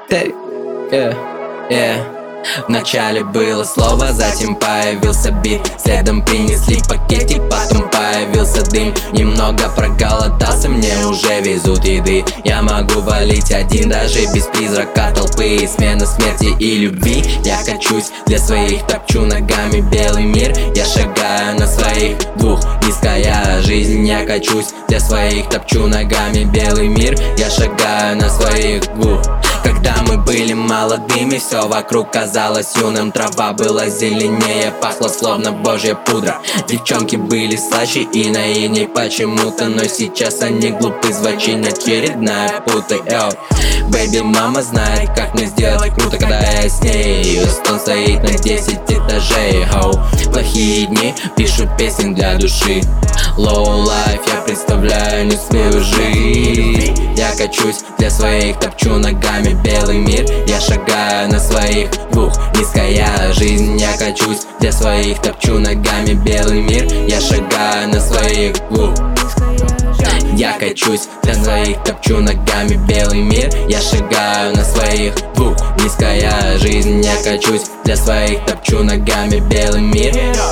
Вначале было слово, затем появился бит. Следом принесли пакетик, потом появился дым. Немного проголодался, мне уже везут еды. Я могу валить один, даже без призрака толпы. Смена смерти и любви. Я качусь для своих, топчу ногами белый мир. Я шагаю на своих двух, низкая жизнь. Я качусь для своих, топчу ногами белый мир. Я шагаю на своих двух. Когда мы были молодыми, все вокруг казалось юным. Трава была зеленее, пахла словно божья пудра. Девчонки были слаще и наивней почему-то, но сейчас они глупы, звучит очередная пута. Бэйби, мама знает, как мне сделать круто, когда я с ней. Стон стоит на 10 этажей. Плохие дни, пишу песни для души. Low life, я представляю не свою жизнь. Я качусь для своих, топчу ногами белый мир. Я шагаю на своих двух, низкая жизнь. Я качусь для своих, топчу ногами белый мир. Я шагаю на своих двух. Я качусь для своих, топчу ногами белый мир. Я шагаю на своих двух, низкая жизнь. Я качусь для своих, топчу ногами белый мир.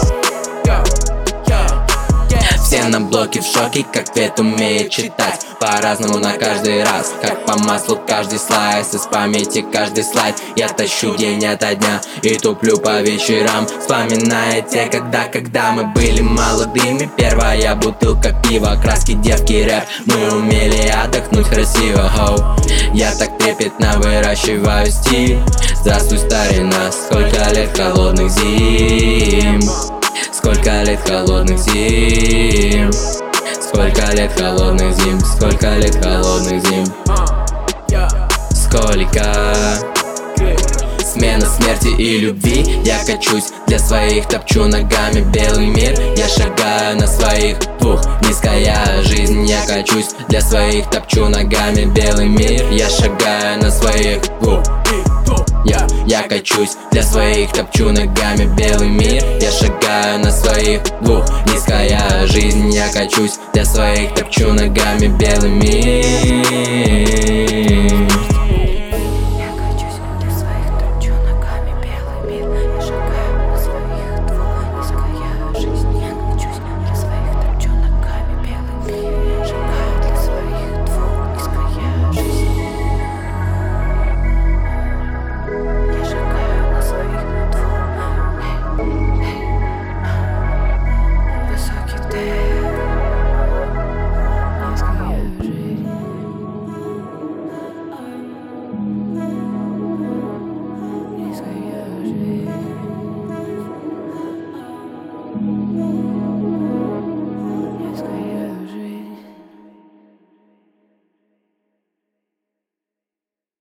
Все на блоке в шоке, как Свет умеет читать по-разному на каждый раз, как по маслу каждый слайс. Из памяти каждый слайд я тащу день ото дня и туплю по вечерам, вспоминая те когда мы были молодыми. Первая бутылка пива, краски, девки, рэп. Мы умели отдохнуть красиво. Я так трепетно выращиваю стиль. Здравствуй, старина, сколько лет холодных зим. Сколько лет холодных зим. Сколько лет холодных зим. Сколько лет холодных зим. Сколько. Смена смерти и любви. Я качусь для своих, топчу ногами белый мир. Я шагаю на своих двух, низкая жизнь. Я качусь для своих, топчу ногами белый мир. Я шагаю на своих двух. Я качусь для своих, топчу ногами белый мир. Я шагаю на своих двух, низкая жизнь. Я качусь для своих, топчу ногами белый мир.